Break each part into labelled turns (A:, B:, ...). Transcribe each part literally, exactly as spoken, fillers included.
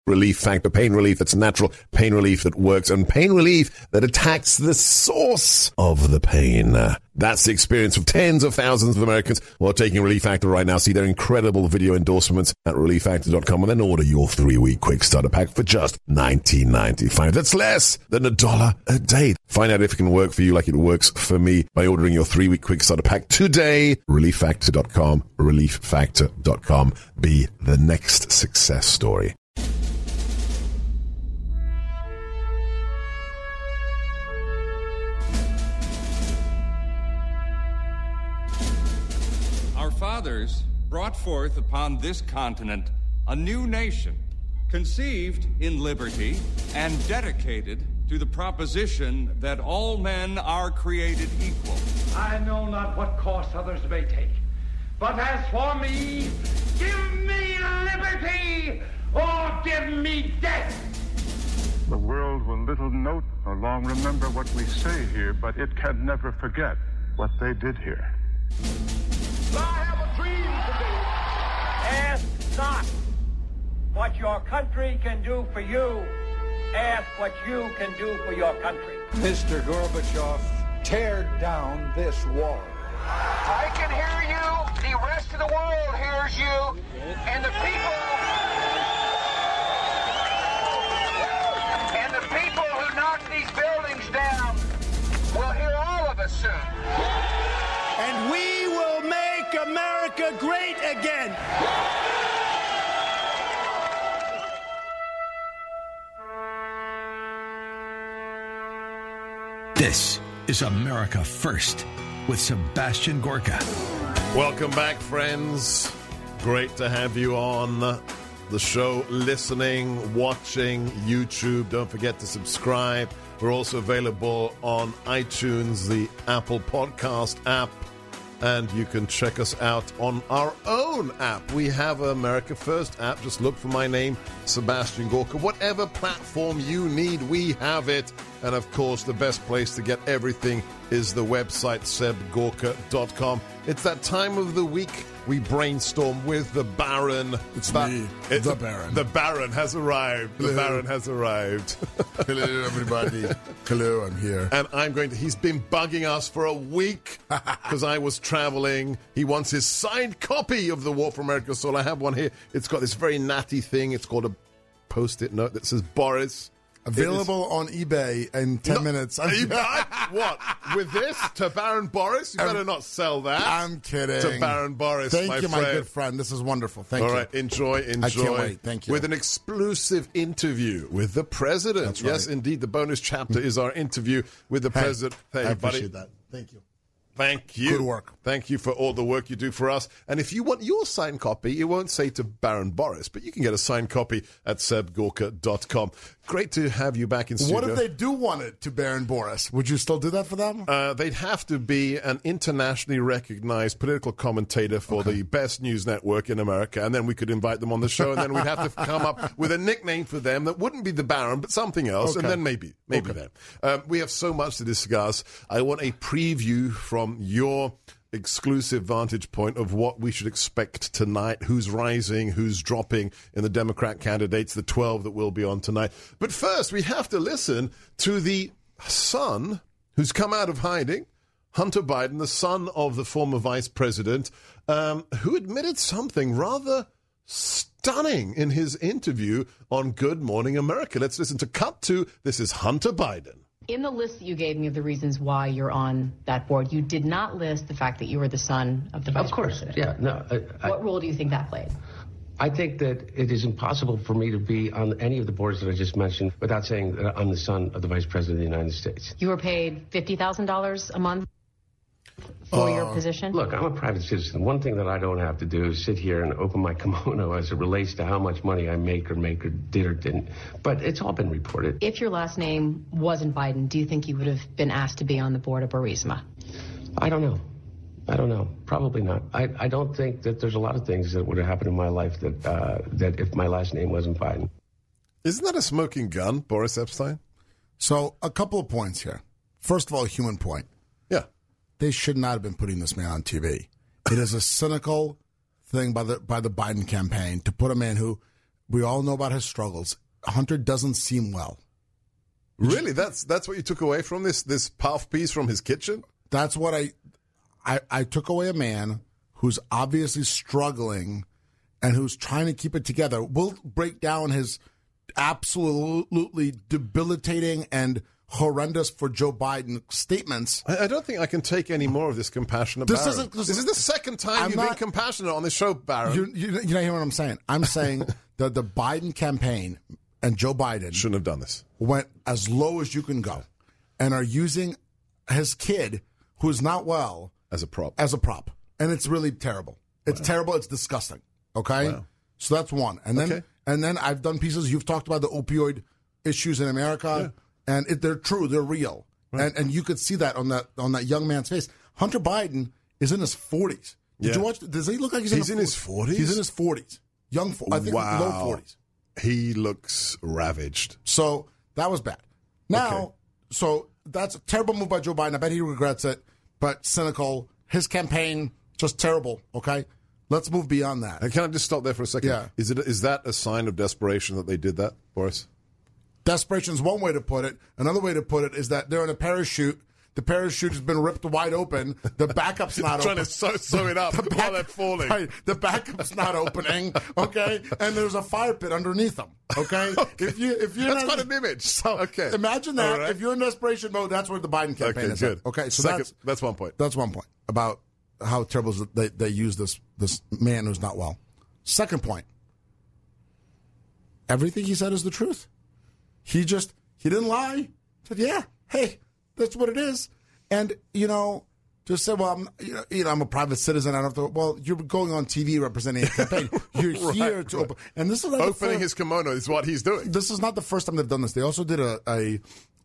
A: Relief Factor. Pain relief that's natural, pain relief that works, and pain relief that attacks the source of the pain. That's the experience of tens of thousands of Americans who are taking Relief Factor right now. See their incredible video endorsements at relief factor dot com and then order your three-week quick starter pack for just nineteen ninety-five. That's less than a dollar a day. Find out if it can work for you like it works for me by ordering your three-week quick starter pack today. relief factor dot com. relief factor dot com. Be the next success story.
B: Our fathers brought forth upon this continent a new nation, conceived in liberty and dedicated to the proposition that all men are created equal.
C: I know not what course others may take, but as for me, give me liberty or give me death.
D: The world will little note nor long remember what we say here, but it can never forget what they did here.
C: I have a dream today.
E: Ask not what your country can do for you. Ask what you can do for your country.
F: Mister Gorbachev, tear down this wall.
E: I can hear you. The rest of the world hears you. And the people... And the people who knock these buildings down will hear all of us soon.
F: And we will make America great again.
G: This is America First with Sebastian Gorka.
A: Welcome back, friends. Great to have you on the show, listening, watching YouTube. Don't forget to subscribe. We're also available on iTunes, the Apple Podcast app, and you can check us out on our own app. We have an America First app. Just look for my name, Sebastian Gorka. Whatever platform you need, we have it. And, of course, the best place to get everything is the website, seb gorka dot com. It's that time of the week we brainstorm with the Baron.
H: It's that, me, it's the Baron.
A: The Baron has arrived. Hello. The Baron has arrived.
H: Hello, everybody. Hello, I'm here.
A: And I'm going to, he's been bugging us for a week because I was traveling. He wants his signed copy of The War for America. So I have one here. It's got this very natty thing. It's called a post-it note that says Boris.
H: Available is, on eBay in ten no, minutes.
A: eBay? What? With this? To Baron Boris? You better um, not sell that.
H: I'm kidding.
A: To Baron Boris,
H: Thank
A: my
H: you,
A: friend.
H: my good friend. This is wonderful. Thank
A: All
H: you.
A: All right, enjoy, enjoy.
H: I can't wait. Thank you.
A: With an exclusive interview with the president.
H: That's right.
A: Yes, indeed. The bonus chapter is our interview with the
H: hey,
A: president. Hey,
H: I
A: buddy.
H: appreciate that. Thank you.
A: Thank you.
H: Good work.
A: Thank you for all the work you do for us. And if you want your signed copy, it won't say to Baron Boris, but you can get a signed copy at seb gorka dot com. Great to have you back in studio.
H: What if they do want it to Baron Boris? Would you still do that for them?
A: Uh, they'd have to be an internationally recognized political commentator for okay. the best news network in America, and then we could invite them on the show, and then we'd have to come up with a nickname for them that wouldn't be the Baron, but something else, okay. and then maybe, maybe
H: okay.
A: them. Um, we have so much to discuss. I want a preview from your exclusive vantage point of what we should expect tonight, who's rising, who's dropping in the Democrat candidates, the twelve that will be on tonight. But first, we have to listen to the son who's come out of hiding, Hunter Biden, the son of the former vice president, um, who admitted something rather stunning in his interview on Good Morning America. Let's listen to Cut Two. This is Hunter Biden.
I: In the list that you gave me of the reasons why you're on that board, you did not list the fact that you were the son of the vice
J: Of course,
I: president.
J: yeah. No. I,
I: what I, role do you think that played?
J: I think that it is impossible for me to be on any of the boards that I just mentioned without saying that I'm the son of the vice president of the United States.
I: You were paid fifty thousand dollars a month for uh, your position?
J: Look, I'm a private citizen. One thing that I don't have to do is sit here and open my kimono as it relates to how much money I make or make or did or didn't. But it's all been reported.
I: If your last name wasn't Biden, do you think you would have been asked to be on the board of Burisma?
J: I don't know. I don't know. Probably not. I, I don't think that there's a lot of things that would have happened in my life that uh, that if my last name wasn't Biden.
A: Isn't that a smoking gun, Boris Epstein?
H: So a couple of points here. First of all, a human point.
A: Yeah.
H: They should not have been putting this man on T V. It is a cynical thing by the by the Biden campaign to put a man who we all know about his struggles. Hunter doesn't seem well.
A: Really? That's that's what you took away from this this puff piece from his kitchen?
H: That's what I, I I took away a man who's obviously struggling and who's trying to keep it together. We'll break down his absolutely debilitating and horrendous for Joe Biden statements.
A: I, I don't think I can take any more of this compassionate
H: This
A: Barron.
H: isn't- this
A: this
H: is-
A: is the second time
H: I'm
A: you've
H: not-
A: been compassionate on this show, Barron.
H: You, you, you know what I'm saying? I'm saying that the Biden campaign and Joe Biden
A: shouldn't have done this.
H: Went as low as you can go and are using his kid, who's not well,
A: as a prop.
H: As a prop. And it's really terrible. It's wow. terrible. It's disgusting. Okay? Wow. So that's one. And then okay. and then I've done pieces. You've talked about the opioid issues in America, yeah. and it, they're true. They're real. Right. And and you could see that on that on that young man's face. Hunter Biden is in his forties. Did yeah. you watch? Does he look like he's,
A: he's
H: in,
A: in his forties?
H: He's in his forties. Young, I think
A: wow.
H: low forties.
A: He looks ravaged.
H: So that was bad. Now, okay. so that's a terrible move by Joe Biden. I bet he regrets it, but cynical. His campaign, just terrible, okay? Let's move beyond that.
A: And can I just stop there for a second?
H: Yeah.
A: Is it is that a sign of desperation that they did that, Boris?
H: Desperation is one way to put it. Another way to put it is that they're in a parachute. The parachute has been ripped wide open. The backup's not
A: trying
H: open.
A: Trying to sew, sew it up the back, while they're falling.
H: Right, the backup's not opening, okay? And there's a fire pit underneath them, okay?
A: okay.
H: If you, if you're
A: that's
H: not,
A: quite an image.
H: So
A: okay.
H: Imagine that.
A: Right.
H: If you're in desperation mode, that's where the Biden campaign
A: okay,
H: is
A: good.
H: at. Okay, so
A: Second,
H: that's,
A: that's one point.
H: That's one point about how terrible they, they use this, this man who's not well. Second point, everything he said is the truth. He just, he didn't lie. He said, yeah, hey, that's what it is. And, you know, just said, well, I'm, you know, you know, I'm a private citizen. I don't have to, well, you're going on T V representing a campaign. You're
A: right,
H: here to
A: right.
H: open. And this is not
A: Opening his kimono is what he's doing.
H: This is not the first time they've done this. They also did a, a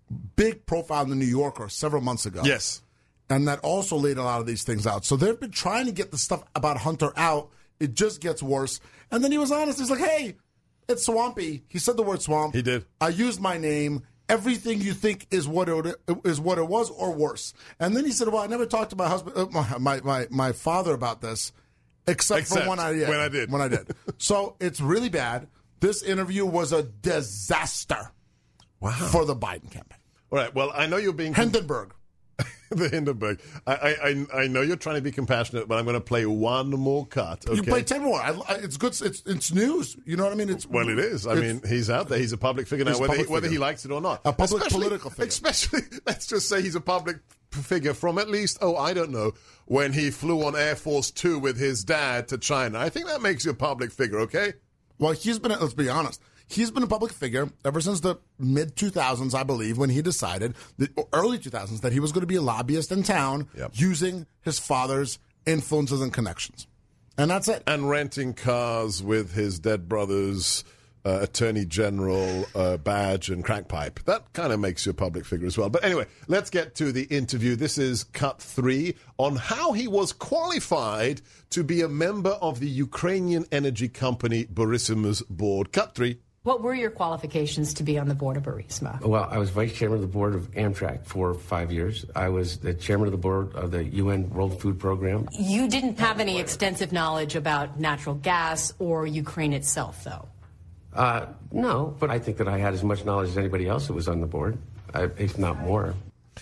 H: big profile in the New Yorker several months ago.
A: Yes.
H: And that also laid a lot of these things out. So they've been trying to get the stuff about Hunter out. It just gets worse. And then he was honest. He's like, hey, it's swampy. He said the word swamp.
A: He did.
H: I used my name. Everything you think is what it is what it was, or worse. And then he said, "Well, I never talked to my husband, uh, my, my my father about this, except, except for when I did.
A: When I did.
H: When I did. So it's really bad. This interview was a disaster.
A: Wow.
H: For the Biden campaign.
A: All right. Well, I know you're being
H: Hindenburg.
A: the Hindenburg. I, I I know you're trying to be compassionate, but I'm going to play one more cut. Okay?
H: You play ten more. I, I, it's good. It's it's news. You know what I mean? It's
A: well, it is. I mean, he's out there. He's a public figure now, whether he, whether he likes it or not.
H: A public
A: especially,
H: political figure.
A: Especially, let's just say he's a public figure from at least, oh, I don't know, when he flew on Air Force Two with his dad to China. I think that makes you a public figure. Okay.
H: Well, he's been. Let's be honest. He's been a public figure ever since the mid two thousands, I believe, when he decided, the early two thousands, that he was going to be a lobbyist in town
A: yep.
H: using his father's influences and connections. And that's it.
A: And renting cars with his dead brother's uh, attorney general uh, badge and crack pipe. That kind of makes you a public figure as well. But anyway, let's get to the interview. This is cut three on how he was qualified to be a member of the Ukrainian energy company Burisma's board. Cut three.
I: What were your qualifications to be on the board of Burisma?
J: Well, I was vice chairman of the board of Amtrak for five years. I was the chairman of the board of the U N World Food Program.
I: You didn't have any extensive knowledge about natural gas or Ukraine itself, though?
J: Uh, no, but I think that I had as much knowledge as anybody else that was on the board, uh, if not more.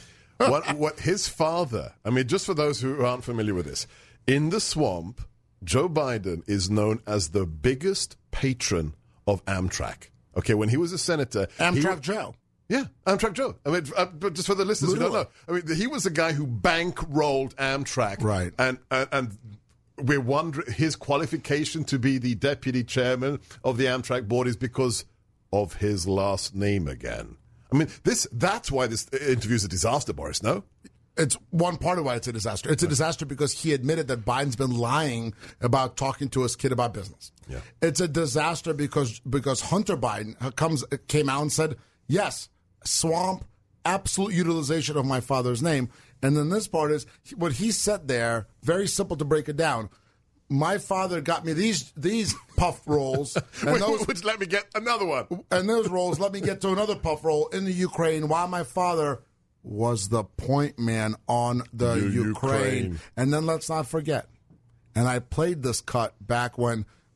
A: What, what his father, I mean, just for those who aren't familiar with this, in the swamp, Joe Biden is known as the biggest patron of Amtrak. Okay, when he was a senator...
H: Amtrak
A: he,
H: Joe.
A: Yeah, Amtrak Joe. I mean, uh, but just for the listeners Literally. who don't know, I mean, he was the guy who bankrolled Amtrak.
H: Right.
A: And, and, and we're wondering, his qualification to be the deputy chairman of the Amtrak board is because of his last name again. I mean, this that's why this interview is a disaster, Boris, no?
H: It's one part of why it's a disaster. It's a disaster because he admitted that Biden's been lying about talking to his kid about business.
A: Yeah.
H: It's a disaster because because Hunter Biden comes came out and said, yes, swamp, absolute utilization of my father's name. And then this part is what he said there, very simple to break it down. My father got me these these puff rolls. And those,
A: which let me get another one.
H: And those rolls let me get to another puff roll in the Ukraine while my father was the point man on the
A: U-
H: Ukraine.
A: Ukraine.
H: And then let's not forget, and I played this cut back when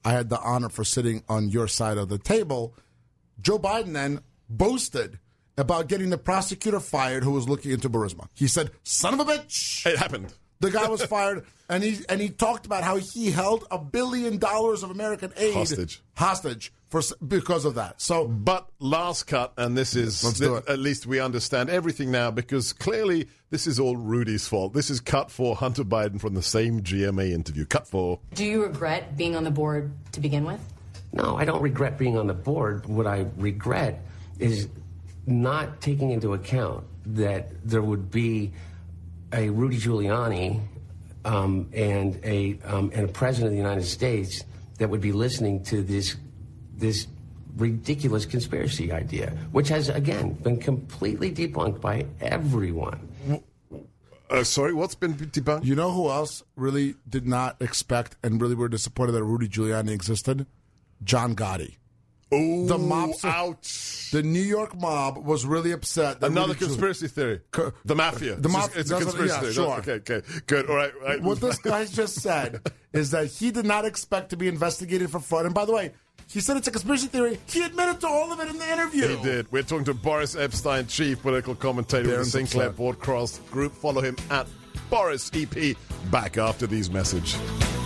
H: I had the honor for sitting on your side of the table. Joe Biden then boasted about getting the prosecutor fired who was looking into Burisma. He said, son of a bitch.
A: It happened.
H: The guy was fired, and he and he talked about how he held a billion dollars of American aid
A: hostage,
H: hostage for because of that. So,
A: but last cut, and this is
H: Let's do
A: th-
H: it.
A: At least we understand everything now, because clearly this is all Rudy's fault. This is cut for Hunter Biden from the same G M A interview. Cut for.
I: Do you regret being on the board to begin with?
J: No, I don't regret being on the board. What I regret is not taking into account that there would be a Rudy Giuliani um, and a um, and a president of the United States that would be listening to this this ridiculous conspiracy idea, which has again been completely debunked by everyone.
A: Uh, sorry, what's been debunked?
H: You know who else really did not expect and really were disappointed that Rudy Giuliani existed? John Gotti.
A: Oh,
H: the mob,
A: ouch.
H: The New York mob was really upset. That
A: Another
H: Rudy
A: conspiracy theory.
H: Co-
A: the mafia.
H: The mafia.
A: It's a conspiracy
H: yeah,
A: theory.
H: Sure.
A: Okay, okay, good. All right, all right.
H: What this guy just said is that he did not expect to be investigated for fraud. And by the way, he said it's a conspiracy theory. He admitted to all of it in the interview.
A: He did. We're talking to Boris Epstein, chief political commentator of the Sinclair Broadcast Group. Follow him at Boris E P. Back after these messages.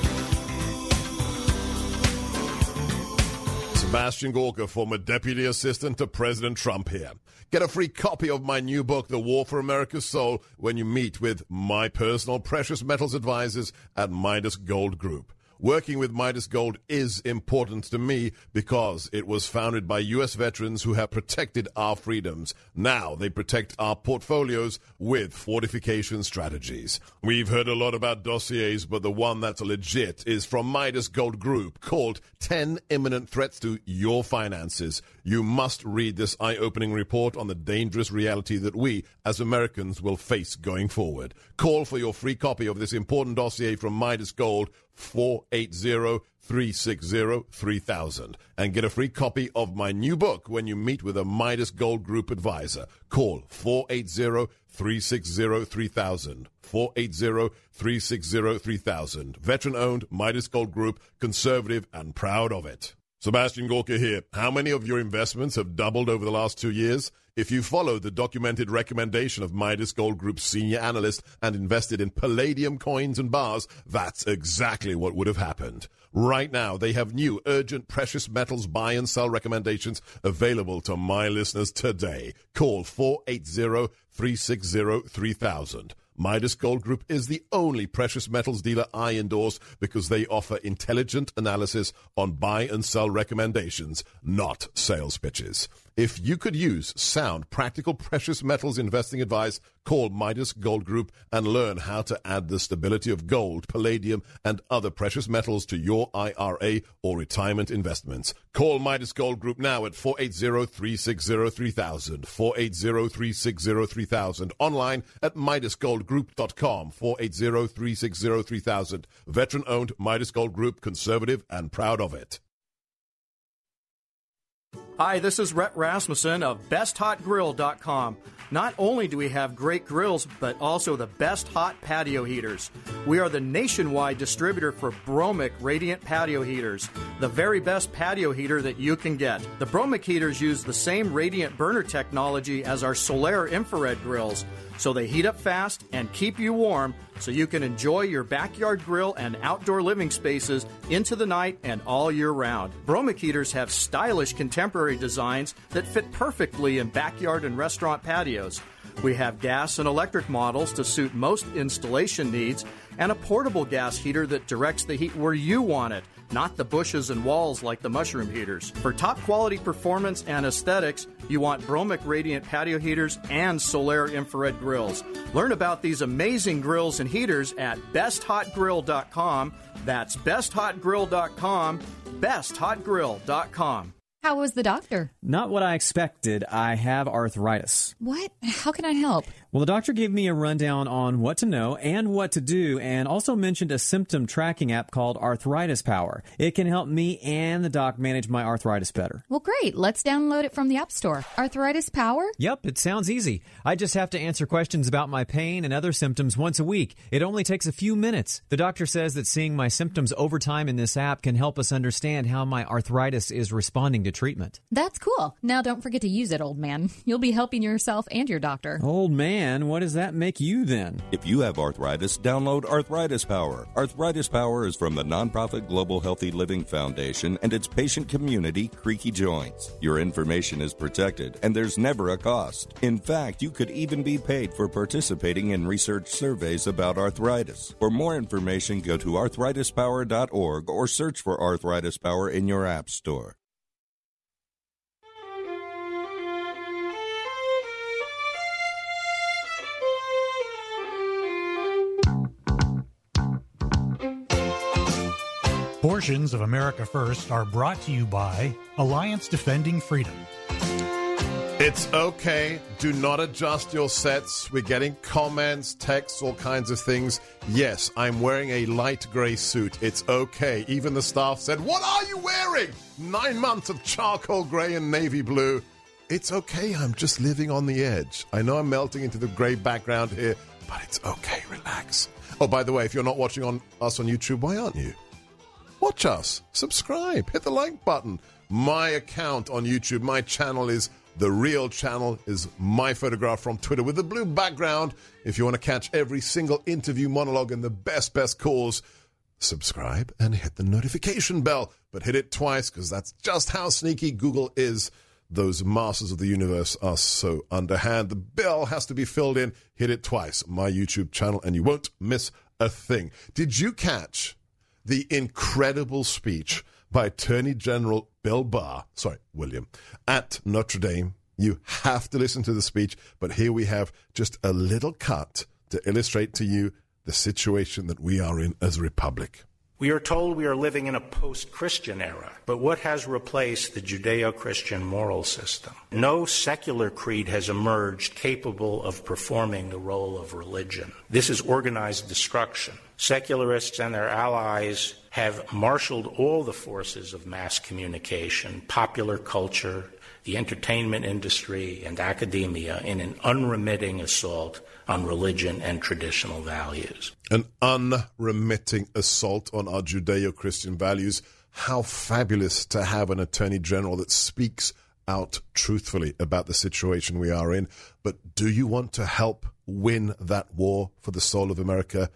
A: Sebastian Gorka, former deputy assistant to President Trump here. Get a free copy of my new book, The War for America's Soul, when you meet with my personal precious metals advisors at Midas Gold Group. Working with Midas Gold is important to me because it was founded by U S veterans who have protected our freedoms. Now they protect our portfolios with fortification strategies. We've heard a lot about dossiers, but the one that's legit is from Midas Gold Group, called ten Imminent Threats to Your Finances. You must read this eye-opening report on the dangerous reality that we, as Americans, will face going forward. Call for your free copy of this important dossier from Midas Gold, four eight zero, three six zero, three thousand, and get a free copy of my new book when you meet with a Midas Gold Group advisor. Call four eight zero, three six zero, three thousand, four eight zero, three six zero, three thousand. Veteran-owned Midas Gold Group, conservative and proud of it. Sebastian Gorka here. How many of your investments have doubled over the last two years? If you followed the documented recommendation of Midas Gold Group's senior analyst and invested in palladium coins and bars, that's exactly what would have happened. Right now, they have new urgent precious metals buy and sell recommendations available to my listeners today. Call four eight zero, three six zero, three thousand. Midas Gold Group is the only precious metals dealer I endorse because they offer intelligent analysis on buy and sell recommendations, not sales pitches. If you could use sound, practical precious metals investing advice, call Midas Gold Group and learn how to add the stability of gold, palladium, and other precious metals to your I R A or retirement investments. Call Midas Gold Group now at four eight zero, three six zero, three thousand, four eight zero, three six zero, three thousand, online at midas gold group dot com, four eight zero, three six zero, three thousand. Veteran-owned Midas Gold Group, conservative and proud of it.
K: Hi, this is Rhett Rasmussen of best hot grill dot com. Not only do we have great grills, but also the best hot patio heaters. We are the nationwide distributor for Bromic Radiant Patio Heaters, the very best patio heater that you can get. The Bromic heaters use the same radiant burner technology as our Solaire infrared grills, so they heat up fast and keep you warm so you can enjoy your backyard grill and outdoor living spaces into the night and all year round. Bromic heaters have stylish contemporary designs that fit perfectly in backyard and restaurant patios. We have gas and electric models to suit most installation needs, and a portable gas heater that directs the heat where you want it, not the bushes and walls like the mushroom heaters. For top quality performance and aesthetics, you want Bromic Radiant Patio Heaters and Solaire Infrared Grills. Learn about these amazing grills and heaters at best hot grill dot com. That's best hot grill dot com, best hot grill dot com.
L: How was the doctor?
M: Not what I expected. I have arthritis.
L: What? How can I help? Well, the doctor gave me a rundown on what to know and what to do, and also mentioned a symptom tracking app called Arthritis Power. It can help me and the doc manage my arthritis better.
M: Well, great. Let's download it from the App Store. Arthritis Power?
L: Yep, it sounds easy. I just have to answer questions about my pain and other symptoms once a week. It only takes a few minutes. The doctor says that seeing my symptoms over time in this app can help us understand how my arthritis is responding to treatment.
M: That's cool. Now don't forget to use it, old man. You'll be helping yourself and your doctor.
L: Old man? What does that make you then?
N: If you have arthritis, download Arthritis Power. Arthritis Power is from the nonprofit Global Healthy Living Foundation and its patient community, Creaky Joints. Your information is protected, and there's never a cost. In fact, you could even be paid for participating in research surveys about arthritis. For more information, go to arthritis power dot org or search for Arthritis Power in your app store.
O: Portions of America First are brought to you by Alliance Defending Freedom.
A: It's okay. Do not adjust your sets. We're getting comments, texts, all kinds of things. Yes, I'm wearing a light gray suit. It's okay. Even the staff said, "What are you wearing?" Nine months of charcoal gray and navy blue. It's okay. I'm just living on the edge. I know I'm melting into the gray background here, but it's okay. Relax. Oh, by the way, if you're not watching on us on YouTube, why aren't you? Watch us. Subscribe. Hit the like button. My account on YouTube, my channel is The Real Channel, is my photograph from Twitter with the blue background. If you want to catch every single interview, monologue, and the best, best calls, subscribe and hit the notification bell. But hit it twice, because that's just how sneaky Google is. Those masters of the universe are so underhand. The bell has to be filled in. Hit it twice. My YouTube channel, and you won't miss a thing. Did you catch the incredible speech by Attorney General Bill Barr, sorry, William, at Notre Dame? You have to listen to the speech, but here we have just a little cut to illustrate to you the situation that we are in as a republic.
P: We are told we are living in a post-Christian era, but what has replaced the Judeo-Christian moral system? No secular creed has emerged capable of performing the role of religion. This is organized destruction. Secularists and their allies have marshaled all the forces of mass communication, popular culture, the entertainment industry, and academia in an unremitting assault on religion and traditional values.
A: An unremitting assault on our Judeo-Christian values. How fabulous to have an Attorney General that speaks out truthfully about the situation we are in. But do you want to help win that war for the soul of America?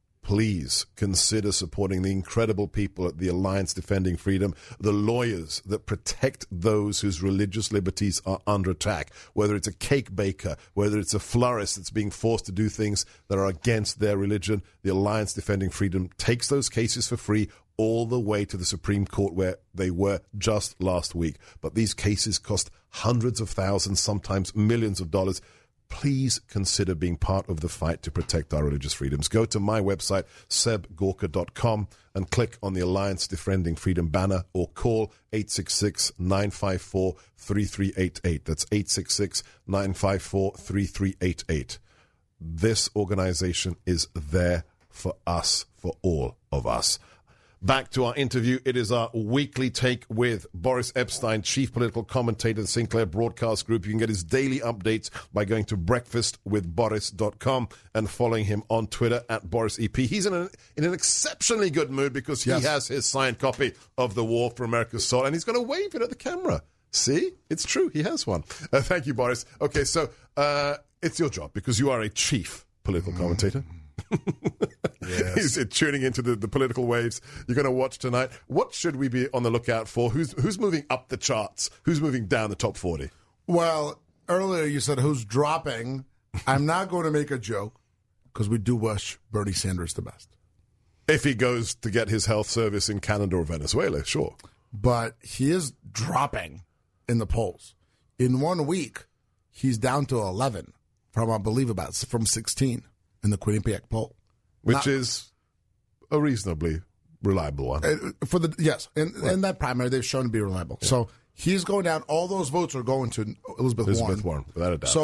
A: Please consider supporting the incredible people at the Alliance Defending Freedom, the lawyers that protect those whose religious liberties are under attack, whether it's a cake baker, whether it's a florist that's being forced to do things that are against their religion. The Alliance Defending Freedom takes those cases for free all the way to the Supreme Court, where they were just last week. But these cases cost hundreds of thousands, sometimes millions of dollars. Please consider being part of the fight to protect our religious freedoms. Go to my website, seb gorka dot com, and click on the Alliance Defending Freedom banner, or call eight six six, nine five four, three three eight eight. That's eight six six, nine five four, three three eight eight. This organization is there for us, for all of us. Back to our interview. It is our weekly take with Boris Epshteyn, chief political commentator of the Sinclair Broadcast Group. You can get his daily updates by going to breakfast with boris dot com and following him on Twitter at Boris E P. He's in an, in an exceptionally good mood because he yes. has his signed copy of The War for America's Soul, and he's going to wave it at the camera. See? It's true. He has one. Uh, thank you, Boris. Okay, so uh, it's your job because you are a chief political commentator. Yes. He's tuning into the, the political waves you're going to watch tonight. What should we be on the lookout for? Who's who's moving up the charts? Who's moving down the top forty?
H: Well, earlier you said who's dropping. I'm not going to make a joke because we do wish Bernie Sanders the best.
A: If he goes to get his health service in Canada or Venezuela, sure.
H: But he is dropping in the polls. In one week, he's down to eleven from, I believe, about from sixteen. In the Quinnipiac poll,
A: which
H: Not,
A: is a reasonably reliable one.
H: Uh, for the yes, in, right. in that primary, they've shown to be reliable. Yeah. So he's going down. All those votes are going to Elizabeth,
A: Elizabeth
H: Warren.
A: Warren, without a doubt.
H: So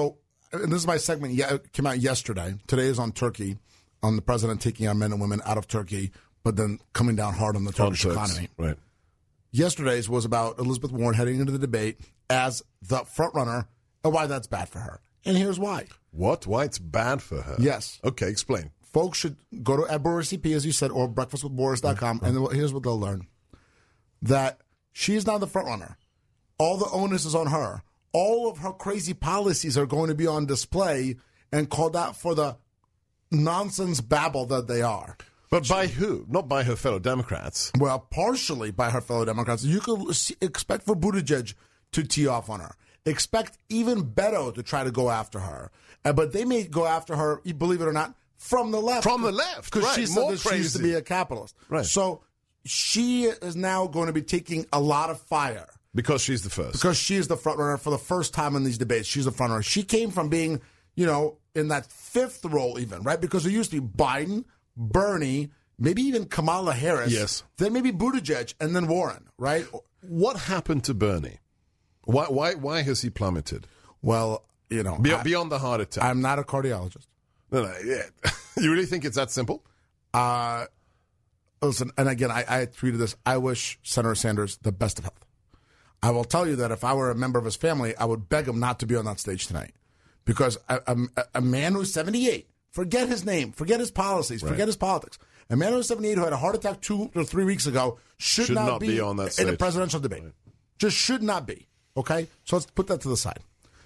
H: and this is my segment, yeah, it came out yesterday. Today is on Turkey, on the president taking our men and women out of Turkey, but then coming down hard on the Turkish economy.
A: Right.
H: Yesterday's was about Elizabeth Warren heading into the debate as the front runner and why that's bad for her. And here's why.
A: What? Why it's bad for her?
H: Yes.
A: Okay, explain.
H: Folks should go to at Boris C P, as you said, or breakfast with boris dot com, and here's what they'll learn. That she is now the front runner. All the onus is on her. All of her crazy policies are going to be on display and called out for the nonsense babble that they are.
A: But by who? Not by her fellow Democrats.
H: Well, partially by her fellow Democrats. You could expect for Buttigieg to tee off on her. Expect even Beto to try to go after her. Uh, but they may go after her, believe it or not, from the left.
A: From the left,
H: Because
A: right.
H: she said
A: More
H: that she used to
A: crazy.
H: be a capitalist.
A: Right.
H: So she is now going to be taking a lot of fire.
A: Because she's the first.
H: Because she is the front runner for the first time in these debates. She's the front runner. She came from being, you know, in that fifth role even, right? Because it used to be Biden, Bernie, maybe even Kamala Harris.
A: Yes.
H: Then maybe Buttigieg, and then Warren, right?
A: What happened to Bernie? Why why why has he plummeted?
H: Well, you know.
A: Be-
H: I,
A: beyond the heart attack.
H: I'm not a cardiologist.
A: No, no, yeah. You really think it's that simple?
H: Uh, listen, and again, I, I tweeted this. I wish Senator Sanders the best of health. I will tell you that if I were a member of his family, I would beg him not to be on that stage tonight. Because a, a, a man who's seventy-eight, forget his name, forget his policies,
A: Right.
H: forget his politics. A man who's seventy-eight who had a heart attack two or three weeks ago should,
A: Should
H: not,
A: not
H: be,
A: be on that
H: in a
A: stage.
H: presidential debate.
A: Right.
H: Just should not be. Okay? So let's put that to the side.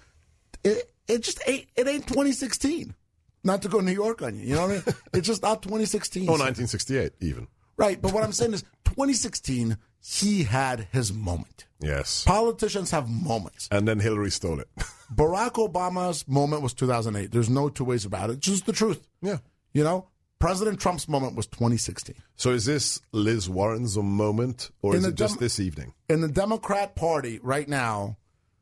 H: It, it just ain't, it ain't twenty sixteen. Not to go New York on you. You know what I mean? It's just not twenty sixteen.
A: Or nineteen sixty-eight, even.
H: Right. But what I'm saying is twenty sixteen, he had his moment.
A: Yes.
H: Politicians have moments.
A: And then Hillary stole it.
H: Barack Obama's moment was two thousand eight. There's no two ways about it. It's just the truth.
A: Yeah.
H: You know, President Trump's moment was twenty sixteen.
A: So is this Liz Warren's moment, or
H: In
A: is
H: the
A: it just
H: Dem-
A: this evening?
H: In the Democrat Party right now,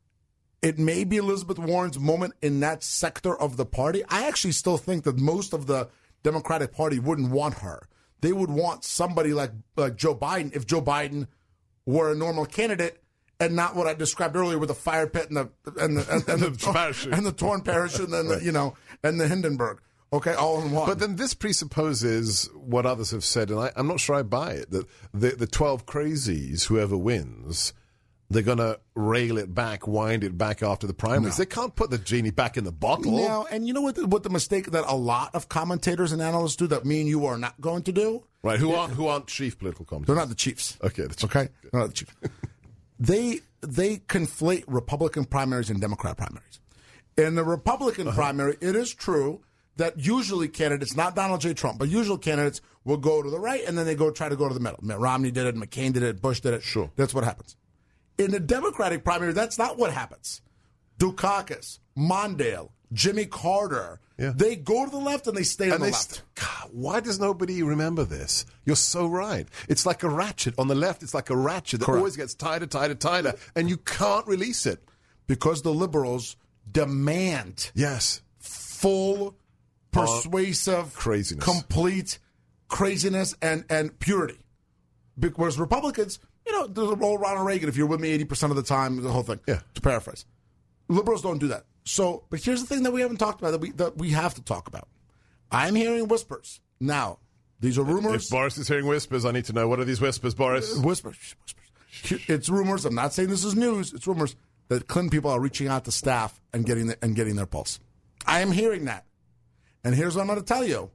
H: it may be Elizabeth Warren's moment in that sector of the party. I actually still think that most of the Democratic Party wouldn't want her. They would want somebody like, like Joe Biden if Joe Biden were a normal candidate and not what I described earlier with the fire pit and the and the and, and the,
A: The parachute.
H: and the torn parachute and the, you know and the Hindenburg. Okay, all in one.
A: But then this presupposes what others have said, and I, I'm not sure I buy it, that the, the twelve crazies, whoever wins, they're going to rail it back, wind it back after the primaries.
H: No.
A: They can't put the genie back in the bottle.
H: Now, and you know what the, what the mistake that a lot of commentators and analysts do that me and you are not going to do?
A: Right, who aren't, who aren't chief political commentators?
H: They're not the chiefs.
A: Okay, the chief.
H: Okay? They're not the chiefs. they, they conflate Republican primaries and Democrat primaries. In the Republican uh-huh. primary, it is true that usually candidates, not Donald J. Trump, but usual candidates will go to the right and then they go try to go to the middle. Mitt Romney did it, McCain did it, Bush did it.
A: Sure.
H: That's what happens. In the Democratic primary, that's not what happens. Dukakis, Mondale, Jimmy Carter,
A: Yeah.
H: they go to the left and they stay on
A: And
H: the
A: they
H: left.
A: st- God, why does nobody remember this? You're so right. It's like a ratchet. On the left, it's like a ratchet that
H: Correct.
A: always gets tighter, tighter, tighter, and you can't release it.
H: Because the liberals demand
A: Yes.
H: full, persuasive,
A: craziness.
H: complete craziness and, and purity. Whereas Republicans, you know, the old Ronald Reagan, if you're with me eighty percent of the time, the whole thing,
A: Yeah.
H: to paraphrase. Liberals don't do that. So, but here's the thing that we haven't talked about that we, that we have to talk about. I'm hearing whispers. Now, these are rumors.
A: If Boris is hearing whispers, I need to know, what are these whispers, Boris?
H: Whispers. Whispers. It's rumors. I'm not saying this is news. It's rumors that Clinton people are reaching out to staff and getting the, and getting their pulse. I am hearing that. And here's what I'm going to tell you.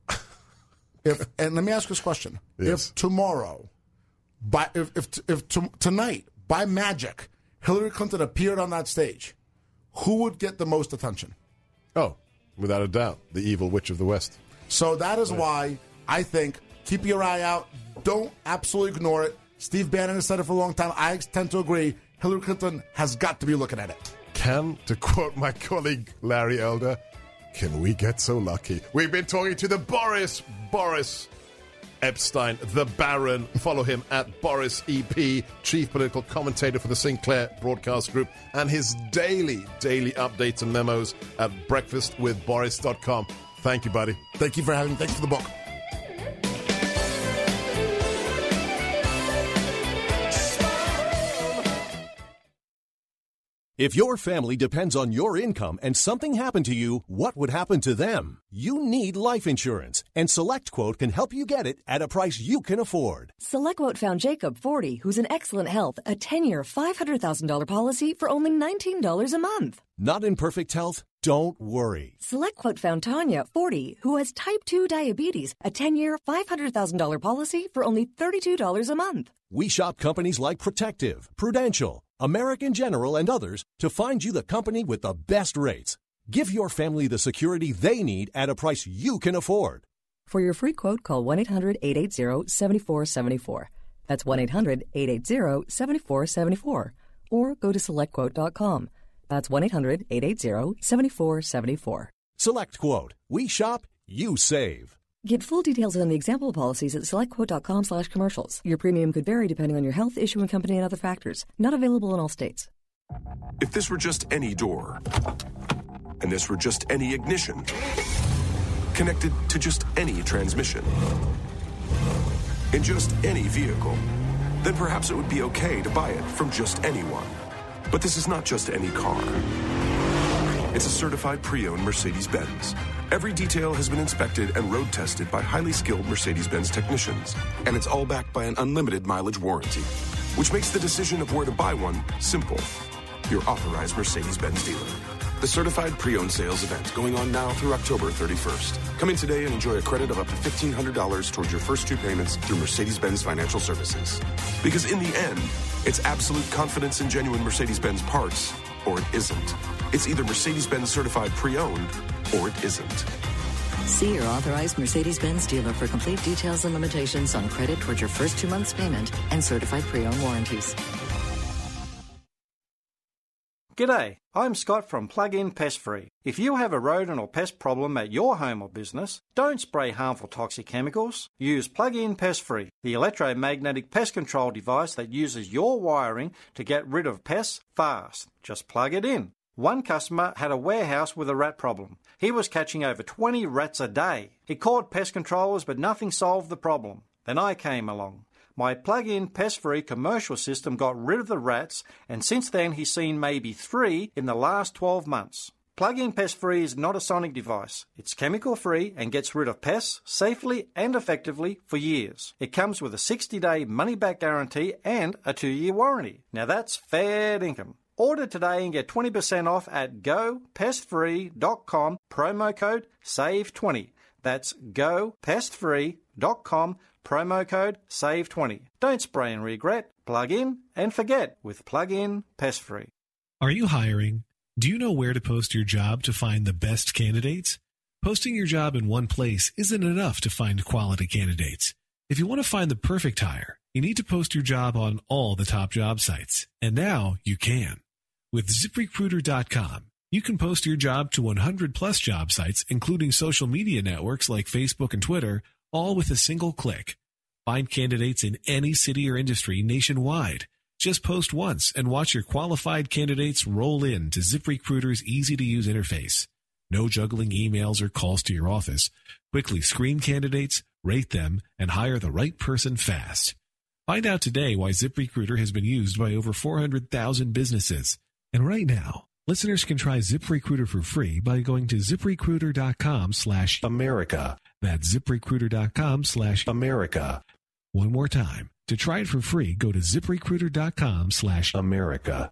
H: If and let me ask you this question:
A: Yes.
H: If tomorrow, by if if, if to, tonight by magic, Hillary Clinton appeared on that stage, who would get the most attention?
A: Oh, without a doubt, the evil witch of the West.
H: So that is why I think keep your eye out. Don't absolutely ignore it. Steve Bannon has said it for a long time. I tend to agree. Hillary Clinton has got to be looking at it.
A: Can, to quote my colleague Larry Elder, can we get so lucky? We've been talking to the Boris, Boris Epstein, the Baron. Follow him at Boris E P, chief political commentator for the Sinclair Broadcast Group, and his daily, daily updates and memos at breakfast with boris dot com. Thank you, buddy.
H: Thank you for having me. Thanks for the book.
Q: If your family depends on your income and something happened to you, what would happen to them? You need life insurance, and SelectQuote can help you get it at a price you can afford.
R: SelectQuote found Jacob, forty, who's in excellent health, a ten-year, five hundred thousand dollars policy for only nineteen dollars a month.
Q: Not in perfect health? Don't worry.
R: SelectQuote found Tanya, forty, who has type two diabetes, a ten-year, five hundred thousand dollars policy for only thirty-two dollars a month.
Q: We shop companies like Protective, Prudential, American General, and others to find you the company with the best rates. Give your family the security they need at a price you can afford.
R: For your free quote, call one eight hundred eight eight zero seven four seven four. That's one eight hundred eight eight zero seven four seven four. Or go to select quote dot com. That's one eight hundred eight eight zero seven four seven four.
Q: SelectQuote. We shop, you save.
R: Get full details on the example policies at selectquote.com slash commercials. Your premium could vary depending on your health, issuing company, and other factors. Not available in all states.
S: If this were just any door, and this were just any ignition, connected to just any transmission, in just any vehicle, then perhaps it would be okay to buy it from just anyone. But this is not just any car. It's a certified pre-owned Mercedes-Benz. Every detail has been inspected and road tested by highly skilled Mercedes-Benz technicians. And it's all backed by an unlimited mileage warranty, which makes the decision of where to buy one simple. Your authorized Mercedes-Benz dealer. The certified pre-owned sales event going on now through October thirty-first. Come in today and enjoy a credit of up to fifteen hundred dollars towards your first two payments through Mercedes-Benz Financial Services. Because in the end, it's absolute confidence in genuine Mercedes-Benz parts, or it isn't. It's either Mercedes-Benz certified pre-owned, or it isn't.
T: See your authorized Mercedes-Benz dealer for complete details and limitations on credit towards your first two months' payment and certified pre-owned warranties.
K: G'day, I'm Scott from Plug-in Pest Free. If you have a rodent or pest problem at your home or business, don't spray harmful toxic chemicals. Use Plug-in Pest Free, the electromagnetic pest control device that uses your wiring to get rid of pests fast. Just plug it in. One customer had a warehouse with a rat problem. He was catching over twenty rats a day. He called pest controllers, but nothing solved the problem. Then I came along. My plug-in pest-free commercial system got rid of the rats, and since then he's seen maybe three in the last twelve months. Plug-in pest-free is not a sonic device. It's chemical-free and gets rid of pests safely and effectively for years. It comes with a sixty-day money-back guarantee and a two-year warranty. Now that's fair income. Order today and get twenty percent off at go pest free dot com, promo code save twenty. That's go pest free dot com, promo code save twenty. Don't spray and regret. Plug in and forget with Plug-in Pest Free.
U: Are you hiring? Do you know where to post your job to find the best candidates? Posting your job in one place isn't enough to find quality candidates. If you want to find the perfect hire, you need to post your job on all the top job sites. And now you can. With zip recruiter dot com, you can post your job to one hundred plus job sites, including social media networks like Facebook and Twitter, all with a single click. Find candidates in any city or industry nationwide. Just post once and watch your qualified candidates roll in to ZipRecruiter's easy-to-use interface. No juggling emails or calls to your office. Quickly screen candidates, rate them, and hire the right person fast. Find out today why ZipRecruiter has been used by over four hundred thousand businesses. And right now, listeners can try ZipRecruiter for free by going to ZipRecruiter.com slash America. That's ZipRecruiter.com slash America. One more time. To try it for free, go to ZipRecruiter.com slash America.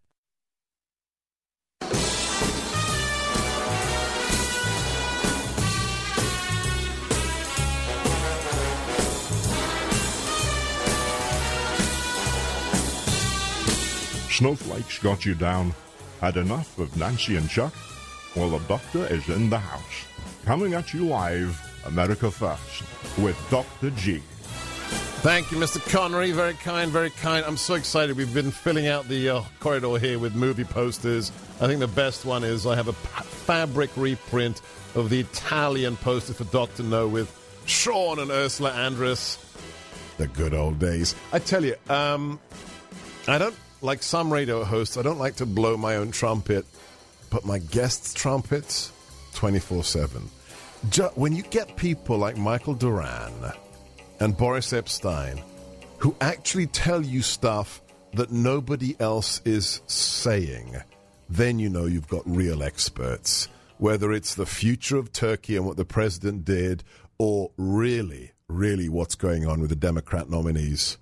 V: Snowflakes got you down. Had enough of Nancy and Chuck? Well, the doctor is in the house. Coming at you live, America First, with Doctor G.
A: Thank you, Mister Connery. Very kind, very kind. I'm so excited. We've been filling out the uh, corridor here with movie posters. I think the best one is I have a p- fabric reprint of the Italian poster for Doctor No with Sean and Ursula Andress. The good old days. I tell you, um, I don't, like some radio hosts, I don't like to blow my own trumpet, but my guests' trumpets, twenty-four seven. Ju- when you get people like Michael Duran and Boris Epstein, who actually tell you stuff that nobody else is saying, then you know you've got real experts. Whether it's the future of Turkey and what the president did, or really, really what's going on with the Democrat nominees.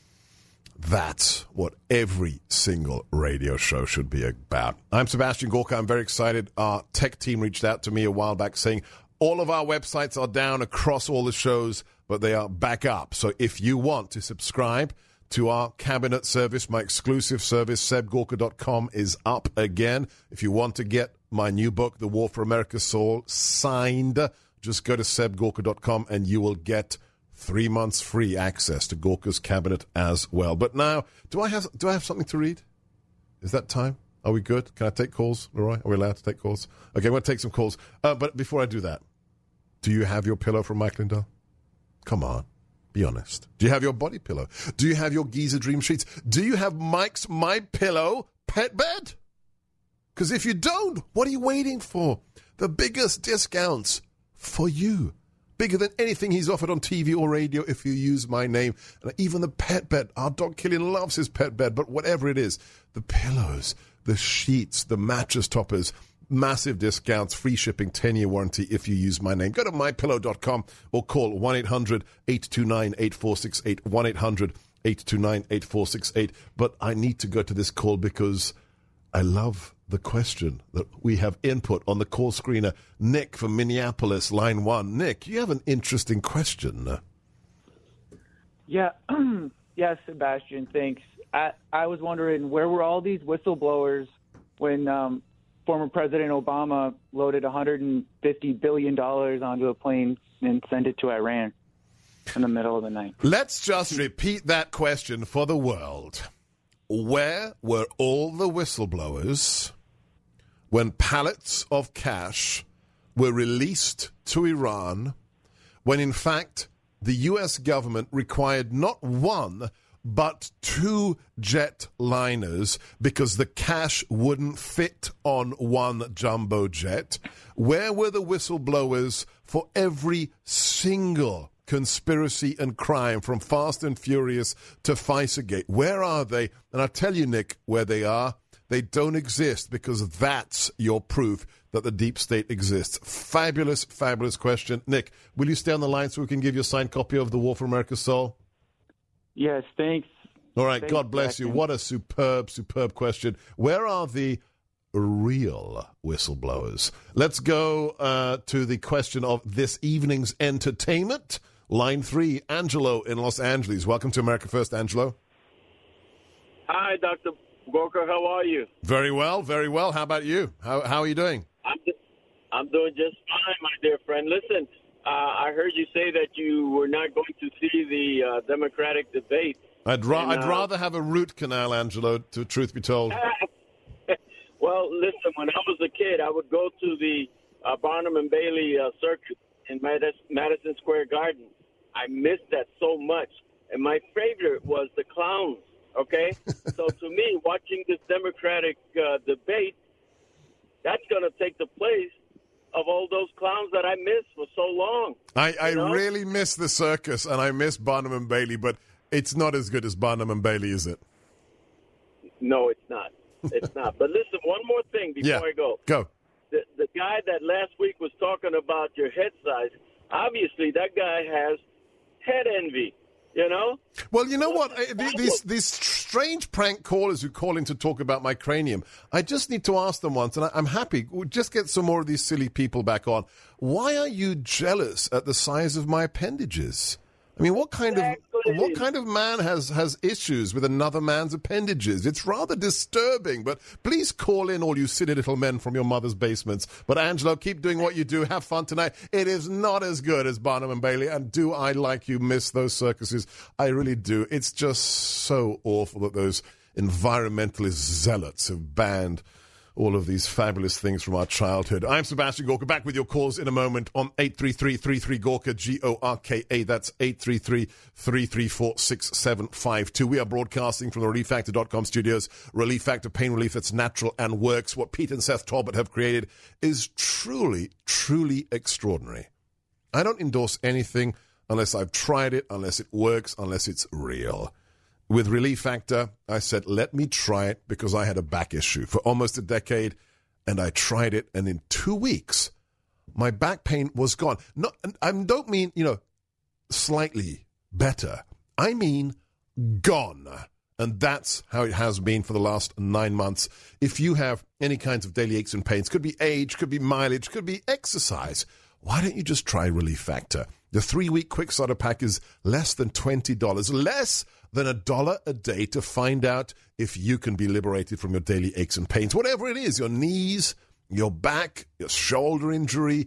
A: That's what every single radio show should be about. I'm Sebastian Gorka. I'm very excited. Our tech team reached out to me a while back saying all of our websites are down across all the shows, but they are back up. So if you want to subscribe to our cabinet service, my exclusive service, seb gorka dot com, is up again. If you want to get my new book, The War for America's Soul, signed, just go to seb gorka dot com and you will get three months free access to Gorka's cabinet as well. But now, do I have do I have something to read? Is that time? Are we good? Can I take calls, Leroy? Are we allowed to take calls? Okay, I'm going to take some calls. Uh, but before I do that, do you have your pillow from Mike Lindell? Come on, be honest. Do you have your body pillow? Do you have your Giza Dream Sheets? Do you have Mike's My Pillow pet bed? Because if you don't, what are you waiting for? The biggest discounts for you. Bigger than anything he's offered on T V or radio if you use my name. And even the pet bed. Our dog Killian loves his pet bed, but whatever it is, the pillows, the sheets, the mattress toppers, massive discounts, free shipping, ten-year warranty if you use my name. Go to my pillow dot com or call one eight hundred eight two nine eight four six eight, one eight hundred eight two nine eight four six eight. But I need to go to this call because I love the question that we have input on the call screener. Nick from Minneapolis, line one. Nick, you have an interesting question.
B: Yeah, yeah, Sebastian, thanks. I, I was wondering, where were all these whistleblowers when um, former President Obama loaded one hundred fifty billion dollars onto a plane and sent it to Iran in the middle of the night?
A: Let's just repeat that question for the world. Where were all the whistleblowers when pallets of cash were released to Iran, when in fact the U S government required not one but two jet liners because the cash wouldn't fit on one jumbo jet? Where were the whistleblowers for every single conspiracy and crime from Fast and Furious to FISA-gate? Where are they? And I'll tell you, Nick, where they are. They don't exist because that's your proof that the deep state exists. Fabulous, fabulous question. Nick, will you stay on the line so we can give you a signed copy of The War for America's Soul?
B: Yes, thanks.
A: All right,
B: thanks,
A: God bless you. What a superb, superb question. Where are the real whistleblowers? Let's go uh, to the question of this evening's entertainment. Line three, Angelo in Los Angeles. Welcome to America First, Angelo.
D: Hi, Doctor Gorka. How are you?
A: Very well, very well. How about you? How how are you doing?
D: I'm just, I'm doing just fine, my dear friend. Listen, uh, I heard you say that you were not going to see the uh, Democratic debate.
A: I'd, ra-
D: and, uh,
A: I'd rather have a root canal, Angelo, to truth be told.
D: Well, listen, when I was a kid, I would go to the uh, Barnum and Bailey uh, circus in Madis- Madison Square Garden. I missed that so much. And my favorite was the clowns, okay? So to me, watching this Democratic uh, debate, that's going to take the place of all those clowns that I missed for so long.
A: I, I
D: you know?
A: really miss the circus, and I miss Barnum and Bailey, but it's not as good as Barnum and Bailey, is it?
D: No, it's not. It's not. But listen, one more thing before
A: Yeah.
D: I go.
A: Go.
D: The, the guy that last week was talking about your head size, obviously that guy has head envy, you know?
A: Well, you know what? I- th- These these strange prank callers who call in to talk about my cranium, I just need to ask them once, and I- I'm happy. We'll just get some more of these silly people back on. Why are you jealous at the size of my appendages? I mean, what kind of what kind of man has, has issues with another man's appendages? It's rather disturbing, but please call in, all you silly little men from your mother's basements. But Angelo, keep doing what you do. Have fun tonight. It is not as good as Barnum and Bailey, and do I, like you, miss those circuses? I really do. It's just so awful that those environmentalist zealots have banned all of these fabulous things from our childhood. I'm Sebastian Gorka, back with your calls in a moment on eight three three, three three, Gorka, G O R K A. That's eight three three, three three four, six seven five two. We are broadcasting from the relief factor dot com studios. Relief Factor, pain relief that's natural and works. What Pete and Seth Talbot have created is truly, truly extraordinary. I don't endorse anything unless I've tried it, unless it works, unless it's real. with Relief Factor, I said, let me try it because I had a back issue for almost a decade, and I tried it, and in two weeks, my back pain was gone. Not, I don't mean, you know, slightly better. I mean gone. And that's how it has been for the last nine months. If you have any kinds of daily aches and pains, could be age, could be mileage, could be exercise, why don't you just try Relief Factor? The three-week quick starter pack is less than twenty dollars, less than a dollar a day to find out if you can be liberated from your daily aches and pains. Whatever it is, your knees, your back, your shoulder injury,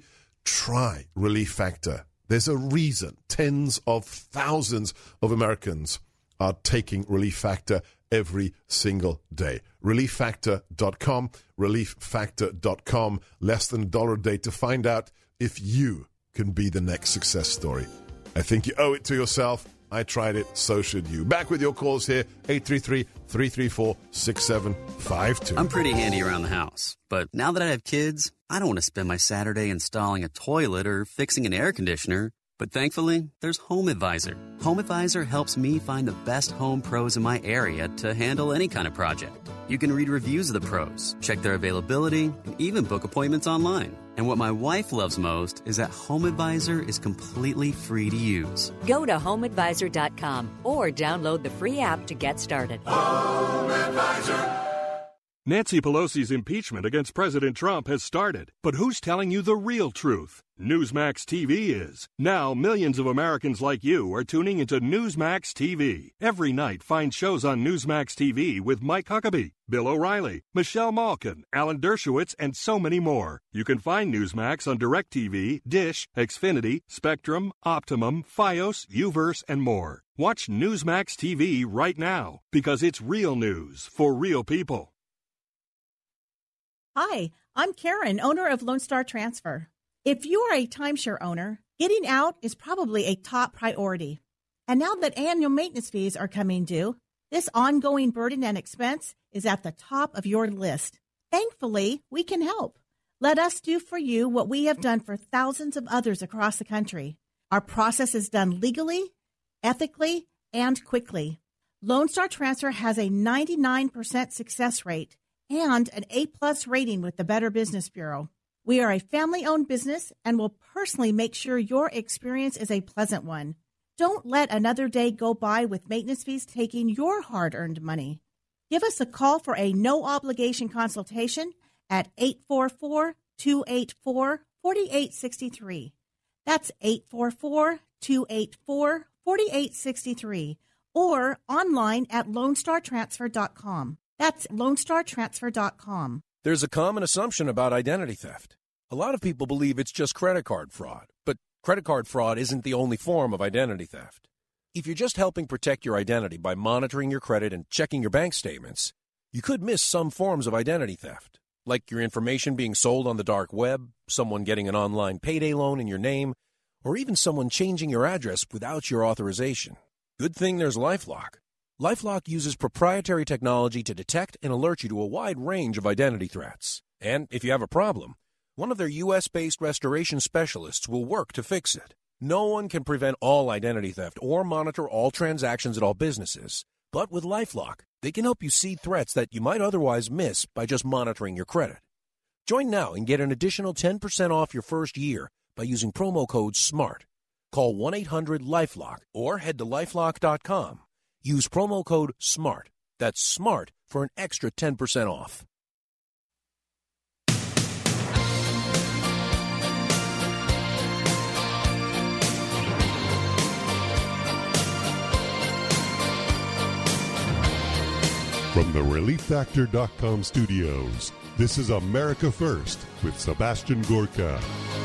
A: try Relief Factor. There's a reason tens of thousands of Americans are taking Relief Factor every single day. relief factor dot com, relief factor dot com, less than a dollar a day to find out if you can be the next success story. I think you owe it to yourself. I tried it, so should you. Back with your calls here, eight three three, three three four, six seven five two.
C: I'm pretty handy around the house, but now that I have kids, I don't want to spend my Saturday installing a toilet or fixing an air conditioner. But thankfully, there's HomeAdvisor. HomeAdvisor helps me find the best home pros in my area to handle any kind of project. You can read reviews of the pros, check their availability, and even book appointments online. And what my wife loves most is that HomeAdvisor is completely free to use.
E: Go to home advisor dot com or download the free app to get started.
W: HomeAdvisor. Nancy Pelosi's impeachment against President Trump has started. But who's telling you the real truth? Newsmax T V is. Now, millions of Americans like you are tuning into Newsmax T V. Every night, find shows on Newsmax T V with Mike Huckabee, Bill O'Reilly, Michelle Malkin, Alan Dershowitz, and so many more. You can find Newsmax on DirecTV, Dish, Xfinity, Spectrum, Optimum, Fios, Uverse, and more. Watch Newsmax T V right now because it's real news for real people.
X: Hi, I'm Karen, owner of Lone Star Transfer. If you are a timeshare owner, getting out is probably a top priority. And now that annual maintenance fees are coming due, this ongoing burden and expense is at the top of your list. Thankfully, we can help. Let us do for you what we have done for thousands of others across the country. Our process is done legally, ethically, and quickly. Lone Star Transfer has a ninety-nine percent success rate and an A-plus rating with the Better Business Bureau. We are a family-owned business and will personally make sure your experience is a pleasant one. Don't let another day go by with maintenance fees taking your hard-earned money. Give us a call for a no-obligation consultation at eight four four, two eight four, four eight six three. That's eight four four, two eight four, four eight six three or online at lone star transfer dot com. That's lone star transfer dot com.
Y: There's a common assumption about identity theft. A lot of people believe it's just credit card fraud, but credit card fraud isn't the only form of identity theft. If you're just helping protect your identity by monitoring your credit and checking your bank statements, you could miss some forms of identity theft, like your information being sold on the dark web, someone getting an online payday loan in your name, or even someone changing your address without your authorization. Good thing there's LifeLock. LifeLock uses proprietary technology to detect and alert you to a wide range of identity threats. And if you have a problem, one of their U S-based restoration specialists will work to fix it. No one can prevent all identity theft or monitor all transactions at all businesses. But with LifeLock, they can help you see threats that you might otherwise miss by just monitoring your credit. Join now and get an additional ten percent off your first year by using promo code SMART. Call one eight hundred LifeLock or head to lifelock dot com. Use promo code SMART. That's SMART for an extra ten percent off.
Z: From the relief factor dot com studios, this is America First with Sebastian Gorka.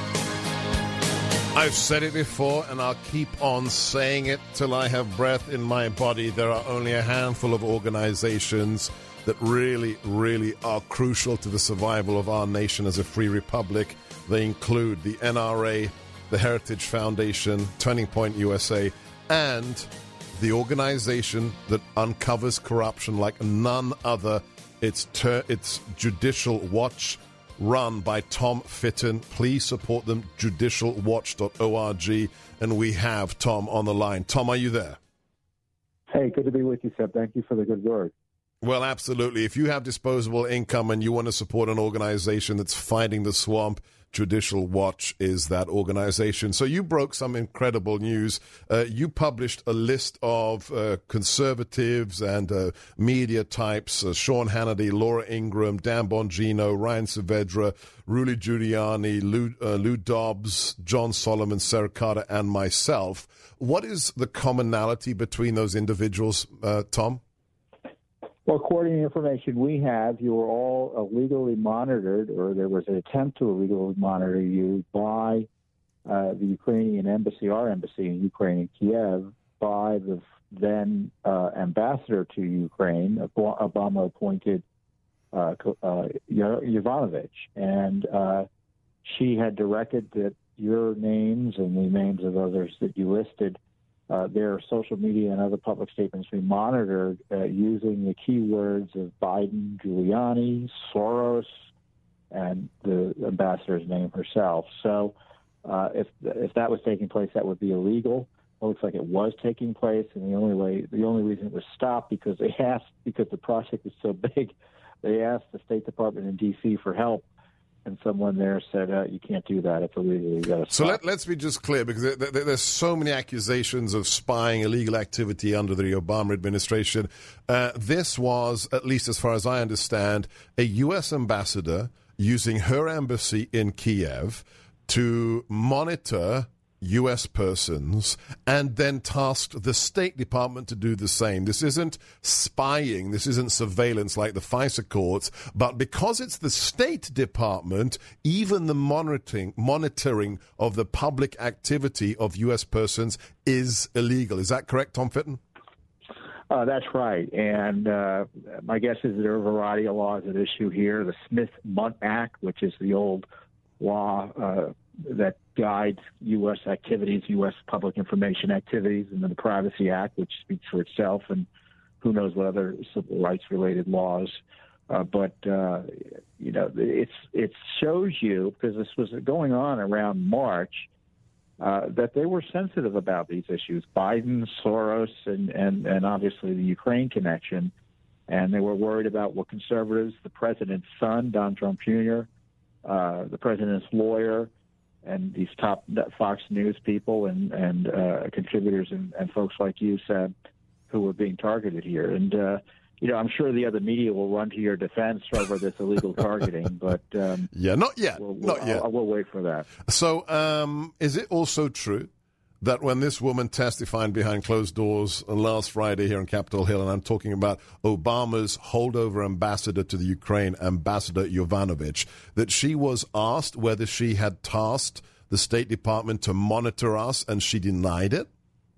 A: I've said it before, and I'll keep on saying it till I have breath in my body. There are only a handful of organizations that really, really are crucial to the survival of our nation as a free republic. They include the N R A, the Heritage Foundation, Turning Point U S A, and the organization that uncovers corruption like none other. It's, ter- it's Judicial Watch, run by Tom Fitton. Please support them, judicial watch dot org. And we have Tom on the line. Tom, are you there?
F: Hey, good to be with you, Seb. Thank you for the good word.
A: Well, absolutely. If you have disposable income and you want to support an organization that's fighting the swamp, Judicial Watch is that organization. So you broke some incredible news. Uh, you published a list of uh, conservatives and uh, media types, uh, Sean Hannity, Laura Ingraham, Dan Bongino, Ryan Saavedra, Rudy Giuliani, Lou, uh, Lou Dobbs, John Solomon, Sarah Carter, and myself. What is the commonality between those individuals, uh, Tom?
F: Well, according to the information we have, you were all illegally monitored, or there was an attempt to illegally monitor you by uh, the Ukrainian embassy, our embassy in Ukraine, in Kiev, by the then uh, ambassador to Ukraine, Obama-appointed uh, uh, Yovanovitch. And uh, she had directed that your names and the names of others that you listed, Uh, their social media and other public statements be monitored uh, using the keywords of Biden, Giuliani, Soros, and the ambassador's name herself. So uh, if if that was taking place, that would be illegal. It looks like it was taking place, and the only way, the only reason it was stopped because they asked, because the project was so big, they asked the State Department in D C for help. And someone there said, uh, you can't do that. It's illegal. You gotta
A: so let, let's be just clear, because there, there, there's so many accusations of spying, illegal activity under the Obama administration. Uh, this was, at least as far as I understand, a U S ambassador using her embassy in Kiev to monitor U S persons and then tasked the State Department to do the same. This isn't spying, this isn't surveillance like the FISA courts, but because it's the State Department, even the monitoring monitoring of the public activity of U S persons is illegal. Is that correct, Tom Fitton?
F: Uh, that's right. And uh, my guess is there are a variety of laws at issue here. The Smith-Mundt Act, which is the old law uh, that guides U S activities, U S public information activities, and then the Privacy Act, which speaks for itself, and who knows what other civil rights-related laws. Uh, but, uh, you know, it's it shows you, because this was going on around March, uh, that they were sensitive about these issues, Biden, Soros, and, and, and obviously the Ukraine connection. And they were worried about what conservatives, the president's son, Don Trump Junior, uh, the president's lawyer, and these top Fox News people and, and uh, contributors and, and folks like you said who were being targeted here. And, uh, you know, I'm sure the other media will run to your defense over this illegal targeting, but... Um,
A: yeah, not yet.
F: We'll, we'll,
A: not yet.
F: I'll, we'll wait for that.
A: So um, is it also true that when this woman testified behind closed doors last Friday here on Capitol Hill, and I'm talking about Obama's holdover ambassador to the Ukraine, Ambassador Yovanovitch, that she was asked whether she had tasked the State Department to monitor us, and she denied it?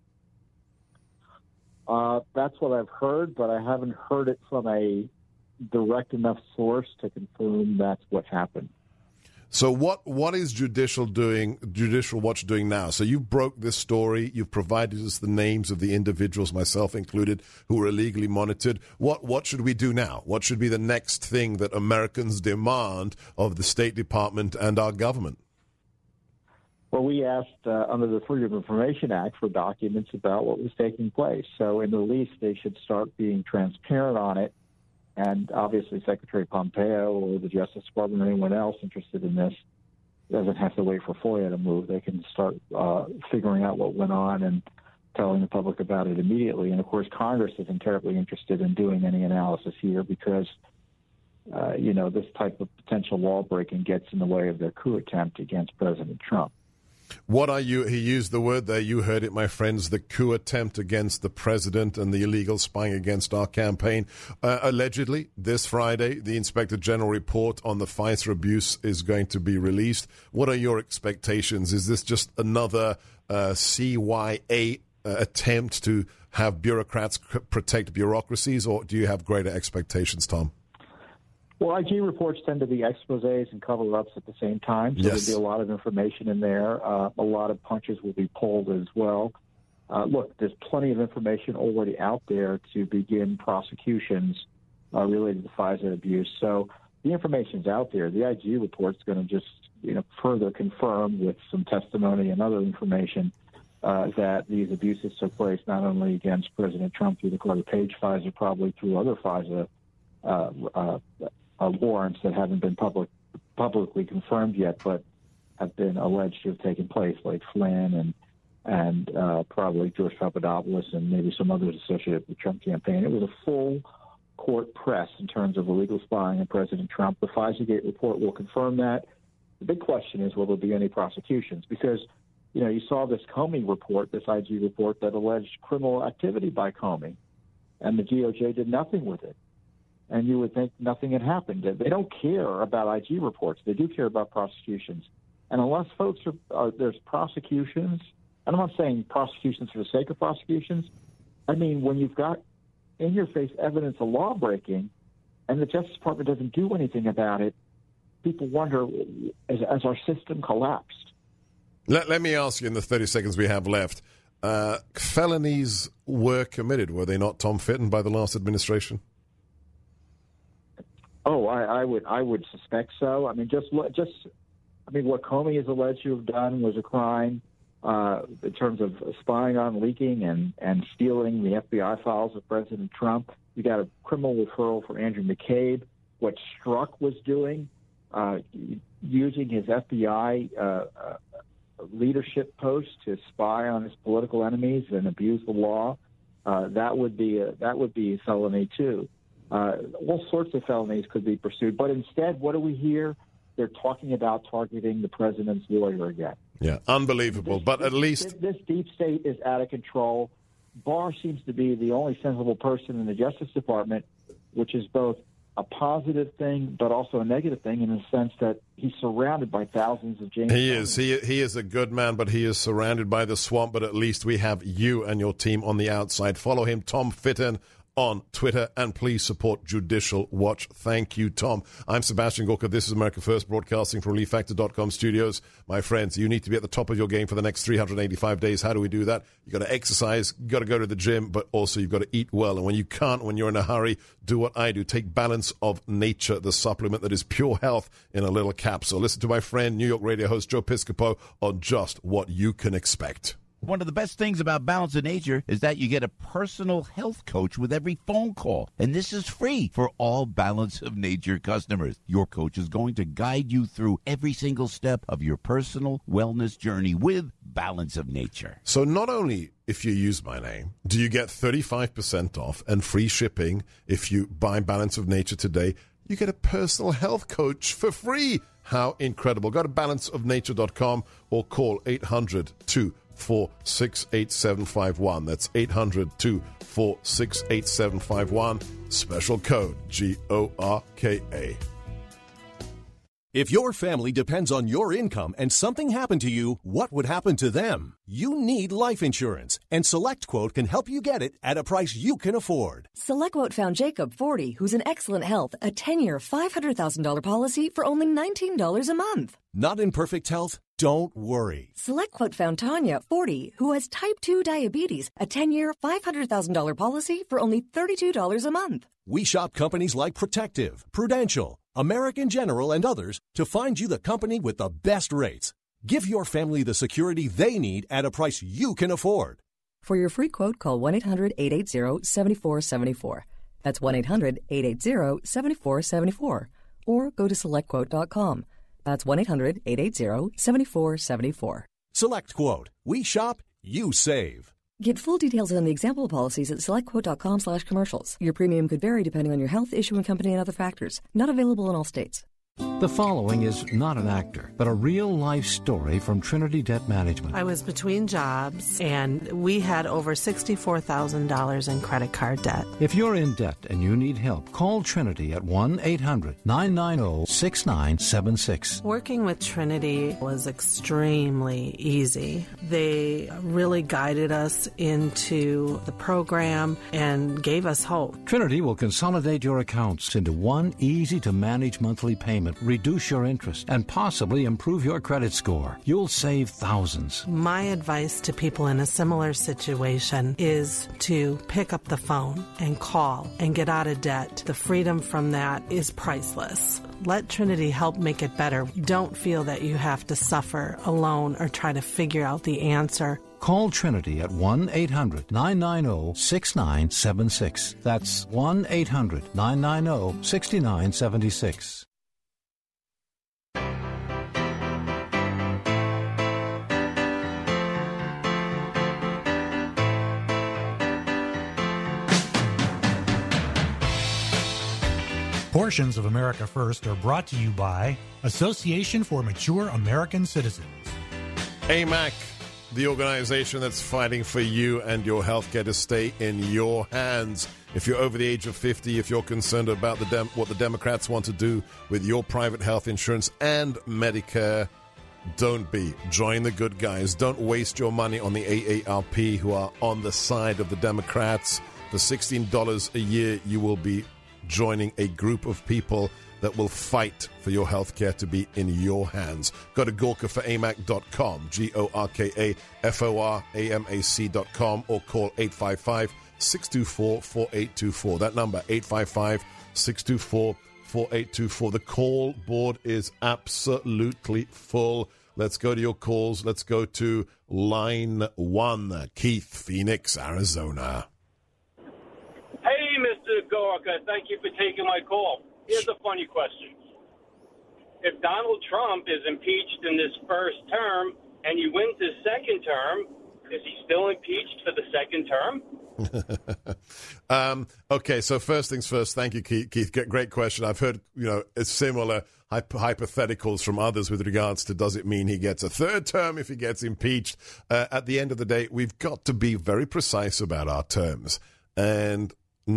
F: Uh, that's what I've heard, but I haven't heard it from a direct enough source to confirm that's what happened.
A: So what what is Judicial doing? Judicial Watch doing now? So you broke this story. You've provided us the names of the individuals, myself included, who were illegally monitored. What what should we do now? What should be the next thing that Americans demand of the State Department and our government?
F: Well, we asked uh, under the Freedom of Information Act for documents about what was taking place. So in the least, they should start being transparent on it. And obviously, Secretary Pompeo or the Justice Department or anyone else interested in this doesn't have to wait for FOIA to move. They can start uh, figuring out what went on and telling the public about it immediately. And, of course, Congress isn't terribly interested in doing any analysis here because, uh, you know, this type of potential law breaking gets in the way of their coup attempt against President Trump.
A: What are you, he used the word there, you heard it, my friends, the coup attempt against the president and the illegal spying against our campaign. Uh, allegedly, this Friday, the Inspector General report on the FISA abuse is going to be released. What are your expectations? Is this just another uh, C Y A uh, attempt to have bureaucrats c- protect bureaucracies, or do you have greater expectations, Tom?
F: Well, I G reports tend to be exposés and cover-ups at the same time, so
A: yes.
F: There'll be a lot of information in there. Uh, a lot of punches will be pulled as well. Uh, look, there's plenty of information already out there to begin prosecutions uh, related to FISA abuse. So the information's out there. The I G report's going to just, you know, further confirm with some testimony and other information uh, that these abuses took place not only against President Trump through the Carter Page FISA, probably through other FISA uh, uh, uh, warrants that haven't been public, publicly confirmed yet, but have been alleged to have taken place, like Flynn and and uh, probably George Papadopoulos and maybe some others associated with the Trump campaign. It was a full court press in terms of illegal spying on President Trump. The FISA-Gate report will confirm that. The big question is, will there be any prosecutions? Because, you know, you saw this Comey report, this I G report that alleged criminal activity by Comey, and the D O J did nothing with it. And you would think nothing had happened. They don't care about I G reports. They do care about prosecutions. And unless folks are, are there's prosecutions, and I'm not saying prosecutions for the sake of prosecutions. I mean, when you've got in-your-face evidence of law-breaking and the Justice Department doesn't do anything about it, people wonder, as, as our system collapsed?
A: Let, let me ask you in the thirty seconds we have left, uh, felonies were committed, were they not, Tom Fitton, by the last administration?
F: Oh, I, I would I would suspect so. I mean, just just I mean, what Comey is alleged to have done was a crime. Uh, in terms of spying on, leaking, and, and stealing the F B I files of President Trump. You got a criminal referral for Andrew McCabe. What Strzok was doing, uh, using his F B I uh, uh, leadership post to spy on his political enemies and abuse the law, uh, that would be a, that would be a felony too. Uh, all sorts of felonies could be pursued, but instead, what do we hear? They're talking about targeting the president's lawyer again.
A: Yeah, unbelievable.
F: This,
A: but at least
F: this, this deep state is out of control. Barr seems to be the only sensible person in the Justice Department, which is both a positive thing but also a negative thing in the sense that he's surrounded by thousands of James
A: He is. He, he is a good man, but he is surrounded by the swamp. But at least we have you and your team on the outside. Follow him, Tom Fitton, on Twitter, and please support Judicial Watch. Thank you, Tom. I'm Sebastian Gorka. This is America First, broadcasting from relief factor dot com studios. My friends, you need to be at the top of your game for the next three hundred eighty-five days. How do we do that? You've got to exercise, you've got to go to the gym, but also you've got to eat well. And when you can't, when you're in a hurry, do what I do. Take Balance of Nature, the supplement that is pure health in a little capsule. Listen to my friend, New York radio host Joe Piscopo, on just what you can expect.
G: One of the best things about Balance of Nature is that you get a personal health coach with every phone call. And this is free for all Balance of Nature customers. Your coach is going to guide you through every single step of your personal wellness journey with Balance of Nature.
A: So not only if you use my name, do you get thirty-five percent off and free shipping if you buy Balance of Nature today, you get a personal health coach for free. How incredible. Go to balance of nature dot com or call eight hundred two four six eight seven five one. That's eight hundred two four six eight seven five one. Special code G O R K A.
Q: If your family depends on your income and something happened to you, what would happen to them? You need life insurance, and SelectQuote can help you get it at a price you can afford.
R: SelectQuote found Jacob, forty, who's in excellent health, a ten-year, five hundred thousand dollars policy for only nineteen dollars a month.
Q: Not in perfect health? Don't worry.
R: SelectQuote found Tanya, forty, who has type two diabetes, a ten-year, five hundred thousand dollars policy for only thirty-two dollars a month.
Q: We shop companies like Protective, Prudential, American General, and others to find you the company with the best rates. Give your family the security they need at a price you can afford.
R: For your free quote, call one eight hundred eight eight zero seven four seven four. That's one eight hundred eight eight zero seven four seven four. Or go to select quote dot com. That's one eight hundred eight eight zero seven four seven four.
Q: SelectQuote. We shop, you save.
R: Get full details on the example policies at select quote dot com slash commercials. Your premium could vary depending on your health, issuing company, and other factors. Not available in all states.
I: The following is not an actor, but a real-life story from Trinity Debt Management.
J: I was between jobs, and we had over sixty-four thousand dollars in credit card debt.
I: If you're in debt and you need help, call Trinity at one eight hundred nine nine zero six nine seven six.
J: Working with Trinity was extremely easy. They really guided us into the program and gave us hope.
I: Trinity will consolidate your accounts into one easy-to-manage monthly payment, reduce your interest, and possibly improve your credit score. You'll save thousands.
J: My advice to people in a similar situation is to pick up the phone and call and get out of debt. The freedom from that is priceless. Let Trinity help make it better. Don't feel that you have to suffer alone or try to figure out the answer.
I: Call Trinity at one eight hundred nine nine zero six nine seven six. That's one eight hundred nine nine zero six nine seven six.
H: Portions of America First are brought to you by Association for Mature American Citizens.
A: A M A C, the organization that's fighting for you and your health care to stay in your hands. If you're over the age of fifty, if you're concerned about the dem- what the Democrats want to do with your private health insurance and Medicare, don't be. Join the good guys. Don't waste your money on the A A R P, who are on the side of the Democrats. For sixteen dollars a year, you will be joining a group of people that will fight for your health care to be in your hands. Go to gorka for A M A C dot com, G O R K A F O R A M A C dot com, or call eight five five, six two four, four eight two four. That number, eight five five, six two four, four eight two four. The call board is absolutely full. Let's go to your calls. Let's go to line one. Keith, Phoenix, Arizona.
L: Hey, Mister Gorka, thank you for taking my call. Here's a funny question. If Donald Trump is impeached in this first term and he wins his second term, is he still impeached for the second term?
A: um, okay, so first things first, thank you, Keith. Keith, great question. I've heard, you know, similar hyp- hypotheticals from others with regards to does it mean he gets a third term if he gets impeached? Uh, at the end of the day, we've got to be very precise about our terms. And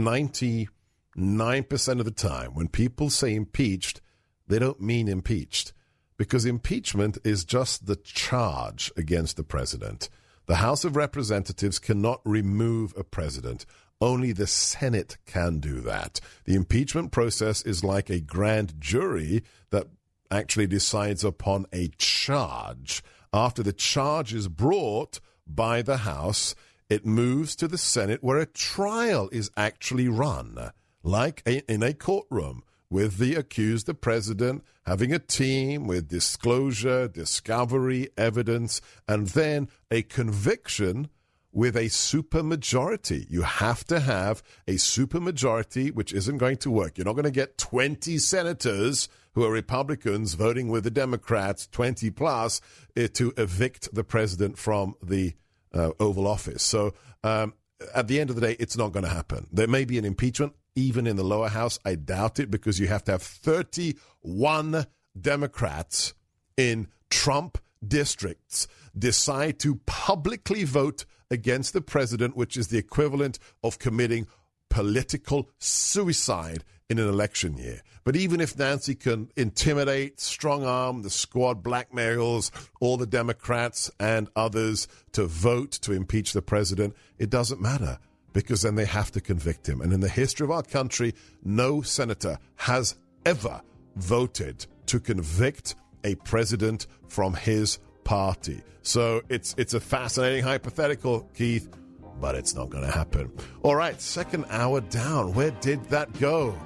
A: ninety-nine percent of the time, when people say impeached, they don't mean impeached, because impeachment is just the charge against the president. The House of Representatives cannot remove a president. Only the Senate can do that. The impeachment process is like a grand jury that actually decides upon a charge. After the charge is brought by the House, it moves to the Senate, where a trial is actually run, like a, in a courtroom, with the accused, the president, having a team with disclosure, discovery, evidence, and then a conviction with a supermajority. You have to have a supermajority, which isn't going to work. You're not going to get twenty senators who are Republicans voting with the Democrats, twenty plus, uh, to evict the president from the Uh, Oval Office. So um, at the end of the day, it's not going to happen. There may be an impeachment, even in the lower house. I doubt it, because you have to have thirty-one Democrats in Trump districts decide to publicly vote against the president, which is the equivalent of committing political suicide in an election year. But even if Nancy can intimidate, strong-arm the squad, blackmails all the Democrats and others to vote to impeach the president, it doesn't matter, because then they have to convict him. And in the history of our country, no senator has ever voted to convict a president from his party. So it's it's a fascinating hypothetical, Keith, but it's not going to happen. All right, second hour down. Where did that go?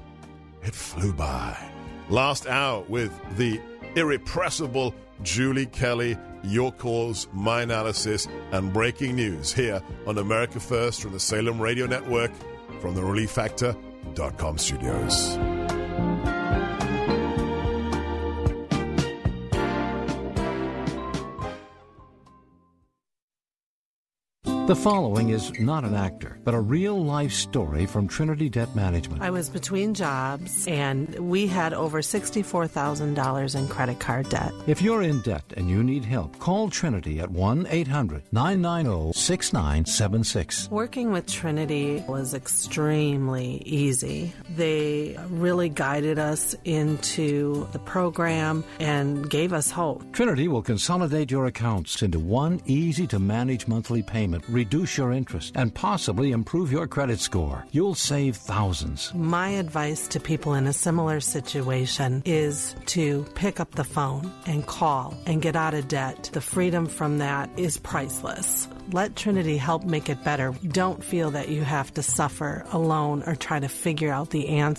A: It flew by. Last hour with the irrepressible Julie Kelly. Your calls, my analysis, and breaking news here on America First from the Salem Radio Network from the relief factor dot com studios.
I: The following is not an actor, but a real-life story from Trinity Debt Management.
J: I was between jobs, and we had over sixty-four thousand dollars in credit card debt.
I: If you're in debt and you need help, call Trinity at one eight hundred nine nine zero six nine seven six.
J: Working with Trinity was extremely easy. They really guided us into the program and gave us hope.
I: Trinity will consolidate your accounts into one easy-to-manage monthly payment, reduce your interest, and possibly improve your credit score. You'll save thousands.
J: My advice to people in a similar situation is to pick up the phone and call and get out of debt. The freedom from that is priceless. Let Trinity help make it better. Don't feel that you have to suffer alone or try to figure out the answer.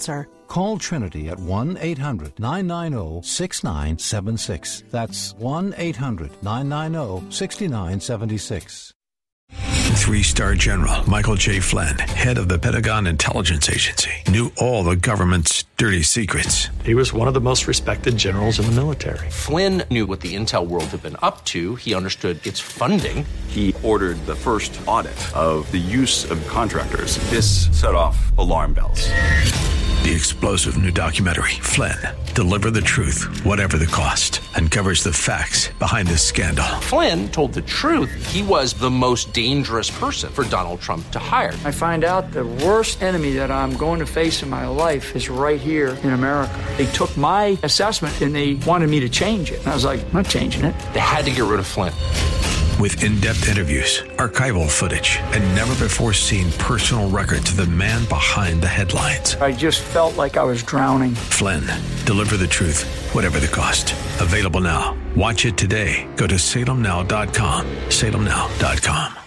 I: Call Trinity at one eight hundred nine nine zero six nine seven six. That's one eight hundred nine nine zero six nine seven six.
M: Three-star General Michael J. Flynn, head of the Pentagon Intelligence Agency, knew all the government's dirty secrets.
N: He was one of the most respected generals in the military.
O: Flynn knew what the intel world had been up to. He understood its funding.
P: He ordered the first audit of the use of contractors. This set off alarm bells.
M: The explosive new documentary, Flynn, Deliver the Truth, Whatever the Cost, uncovers the facts behind this scandal.
O: Flynn told the truth. He was the most dangerous person for Donald Trump to hire.
S: I find out the worst enemy that I'm going to face in my life is right here in America. They took my assessment and they wanted me to change it. And I was like, I'm not changing it.
O: They had to get rid of Flynn.
M: With in-depth interviews, archival footage, and never-before-seen personal records of the man behind the headlines.
S: I just felt like I was drowning.
M: Flynn, Deliver the Truth, Whatever the Cost. Available now. Watch it today. Go to salem now dot com. salem now dot com.